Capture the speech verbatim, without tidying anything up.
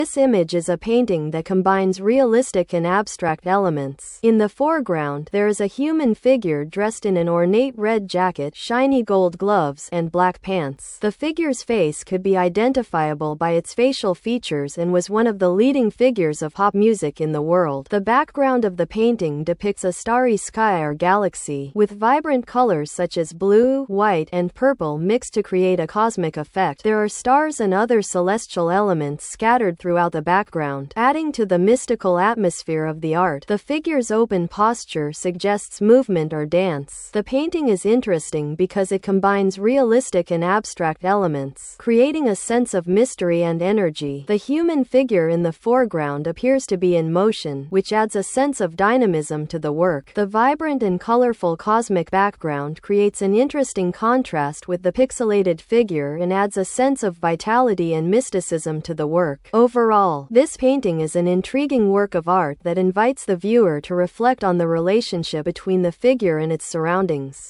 This image is a painting that combines realistic and abstract elements. In the foreground, there is a human figure dressed in an ornate red jacket, shiny gold gloves, and black pants. The figure's face could be identifiable by its facial features and was one of the leading figures of pop music in the world. The background of the painting depicts a starry sky or galaxy, with vibrant colors such as blue, white, and purple mixed to create a cosmic effect. There are stars and other celestial elements scattered throughout the background, adding to the mystical atmosphere of the art. The figure's open posture suggests movement or dance. The painting is interesting because it combines realistic and abstract elements, creating a sense of mystery and energy. The human figure in the foreground appears to be in motion, which adds a sense of dynamism to the work. The vibrant and colorful cosmic background creates an interesting contrast with the pixelated figure and adds a sense of vitality and mysticism to the work. Overall, this painting is an intriguing work of art that invites the viewer to reflect on the relationship between the figure and its surroundings.